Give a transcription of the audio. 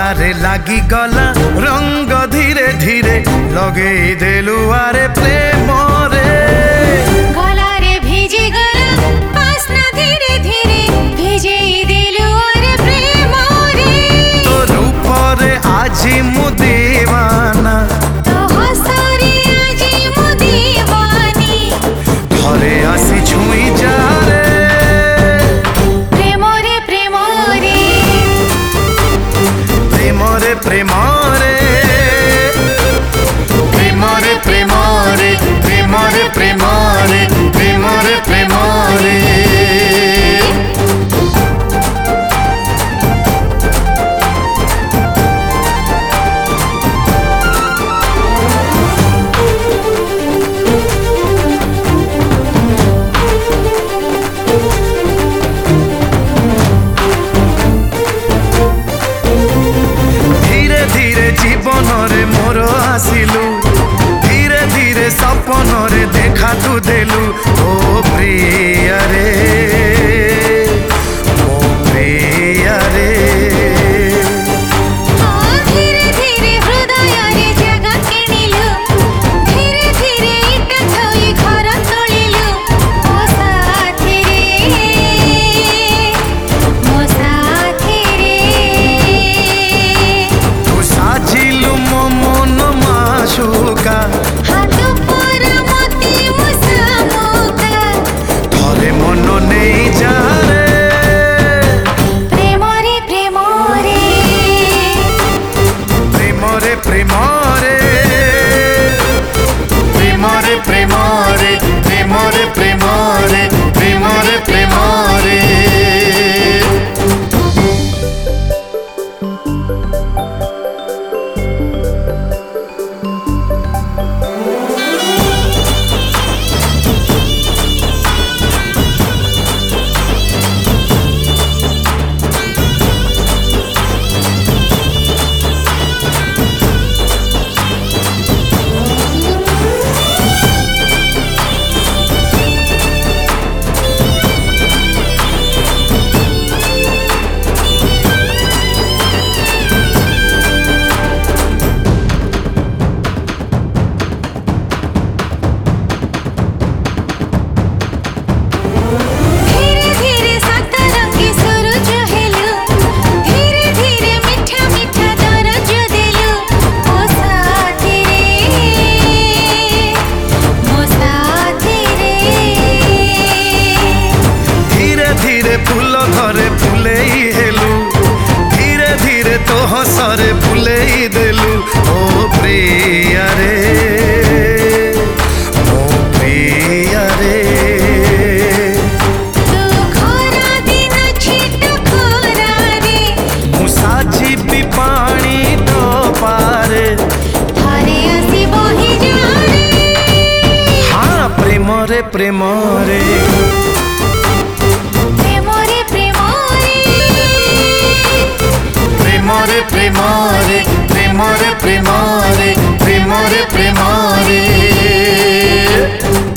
गलारे लागी गला रंग धीरे धीरे लगे देलु आरे प्रेम रे गलारे भिजे गला बासना धीरे धीरे भिजे देलु आरे प्रेम रे तो रूप रे आजी मु दीवाना तो हसरे आजी मु दीवानी घरे आसी छुई जा रे प्रेम रे प्रेम रे प्रेम रे प्रेम रे प्रेम रे प्रेम रे प्रेम रे प्रेम रे प्रेम रे प्रेम रे धीरे धीरे जीवन रे मोर आसिलु धीरे धीरे सपन रे देखा तू देलु ओ प्रिय रे ओ प्रिय रे धीरे धीरे हृदय रे जगह किनिलु धीरे धीरे इटा थई घर तोलिलु ओ साथी रे तू साजिलु मो मन माशुका हाथ पर मती मुसामुका घरे मन नहीं जा रे प्रेम रे प्रेम रे प्रेम रे प्रेम रे प्रेम रे प्रेम रे प्रेम रे प्रेम रे प्रेम रे प्रेम रे धीरे धीरे सतरंगी सूरज हेलु धीरे धीरे मीठा मीठा दरज देलु ओ साथी रे धीरे धीरे फूल घरे फुले हेलु धीरे धीरे तो हसरे फुले देलु ओ प्रिय रे ओ प्रिय रे तू खरा दिन छिट खरा रे मुसाजी भी पानी तो पारे थरे आसी बही जा रे हाँ प्रेम रे प्रेम रे प्रेम रे प्रेम रे प्रेम रे प्रेम रे प्रेम रे प्रेम रे प्रेम रे प्रेम रे